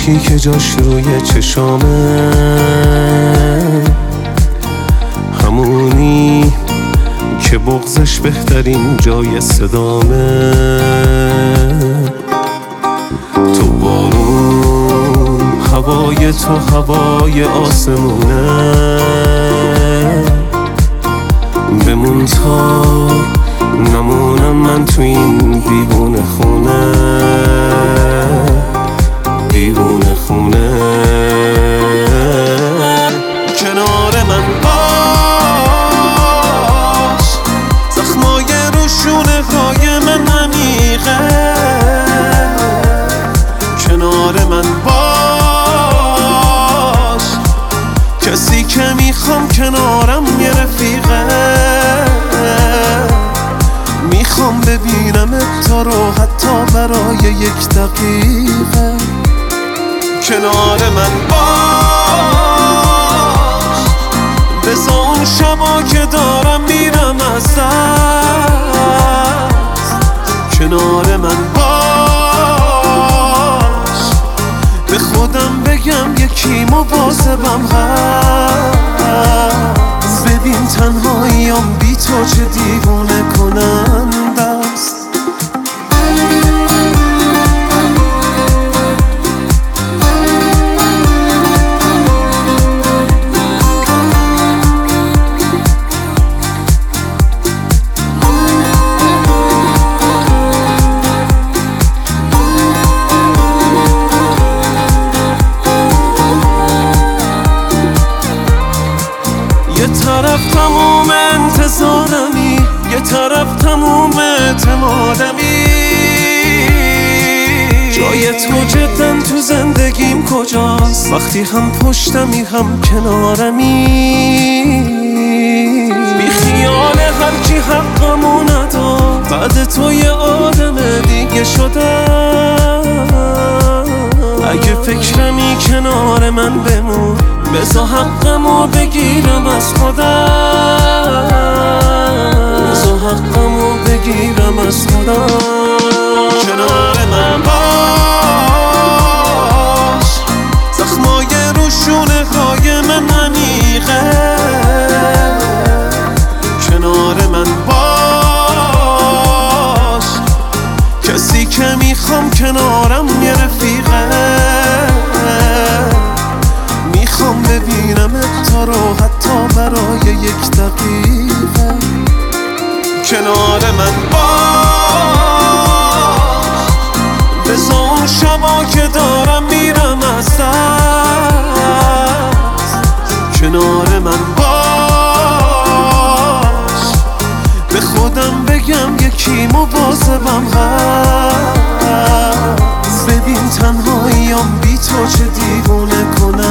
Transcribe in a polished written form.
اشکی که جاش روی چشامه، همونی که بغضش بهترین جای صدامه. تو بارون، هوای تو هوای آسمونه، بمون تا نمونم من تو این دیوونه خونه، دیوونه خونه. کنار من باش، زخمای روشونه های من عمیقه. کنار من باش، کسی که میخوام کنارم یه رفیقه. میخوام ببینمت تو رو حتی برای یک دقیقه. کنار من باش، بذار اون شبا که دارم میرم از دست. کنار من باش، به خودم بگم یکی مواظبم هست. ببین تنهاییام بی تو چه دیوونه کننده است. یه طرف تموم انتظارمی، یه طرف تموم اعتمادمی. جای تو جدن تو زندگیم کجاست؟ وقتی هم پشتمی هم کنارمی. بی خیال هر کی حقمو نداد، بعد تو یه آدم دیگه شدم. اگه فکرمی کنار من بمون، بذار حقمو بگیرم از خودم. بذار حقمو بگیرم از خودم. کنار من باش، زخمای روشونه های من عمیقه. کنار من باش، کسی که میخوام کنارم یه رفیقه. میخوام ببینمت تو رو حتی برای یک دقیقه. کنار من باش، بذار اون شبا که دارم میرم از دست. کنار من باش، به خودم بگم یکی مواظبم هست. ببین تنهاییام بی تو چه دیوونه کنم.